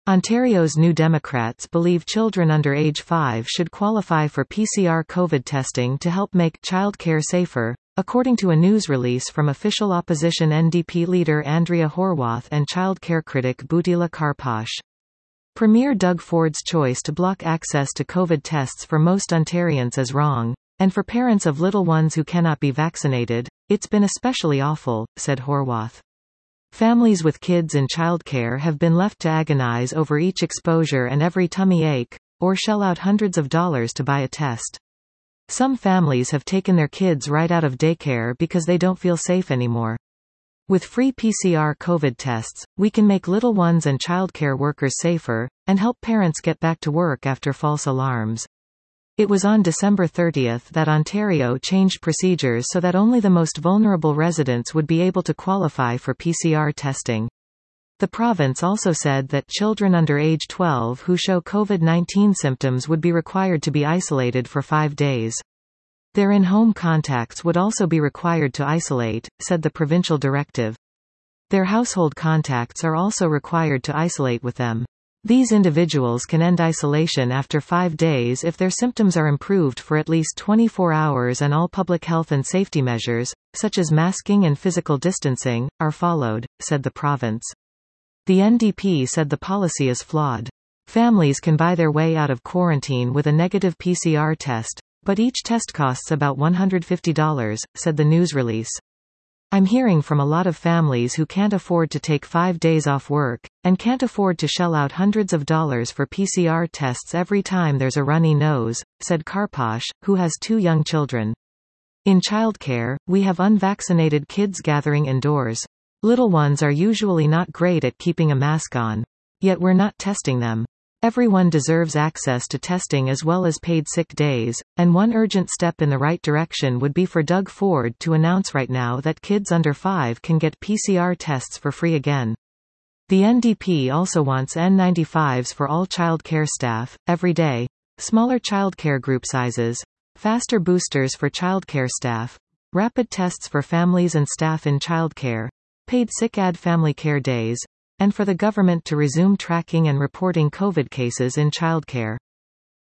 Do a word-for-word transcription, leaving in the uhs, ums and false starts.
Ontario's New Democrats believe children under age five should qualify for P C R COVID testing to help make childcare safer, according to a news release from official opposition N D P leader Andrea Horwath and childcare critic Butila Karpash. Premier Doug Ford's choice to block access to COVID tests for most Ontarians is wrong, and for parents of little ones who cannot be vaccinated, it's been especially awful, said Horwath. Families with kids in childcare have been left to agonize over each exposure and every tummy ache, or shell out hundreds of dollars to buy a test. Some families have taken their kids right out of daycare because they don't feel safe anymore. With free P C R COVID tests, we can make little ones and childcare workers safer, and help parents get back to work after false alarms. It was on December thirtieth that Ontario changed procedures so that only the most vulnerable residents would be able to qualify for P C R testing. The province also said that children under age twelve who show COVID nineteen symptoms would be required to be isolated for five days. Their in-home contacts would also be required to isolate, said the provincial directive. Their household contacts are also required to isolate with them. These individuals can end isolation after five days if their symptoms are improved for at least twenty-four hours and all public health and safety measures, such as masking and physical distancing, are followed, said the province. The N D P said the policy is flawed. Families can buy their way out of quarantine with a negative P C R test, but each test costs about one hundred fifty dollars, said the news release. I'm hearing from a lot of families who can't afford to take five days off work, and can't afford to shell out hundreds of dollars for P C R tests every time there's a runny nose, said Karpash, who has two young children. In childcare, we have unvaccinated kids gathering indoors. Little ones are usually not great at keeping a mask on. Yet we're not testing them. Everyone deserves access to testing as well as paid sick days, and one urgent step in the right direction would be for Doug Ford to announce right now that kids under five can get P C R tests for free again. The N D P also wants N ninety-fives for all child care staff, every day, smaller childcare group sizes, faster boosters for childcare staff, rapid tests for families and staff in childcare, paid sick add family care days, and for the government to resume tracking and reporting COVID cases in childcare.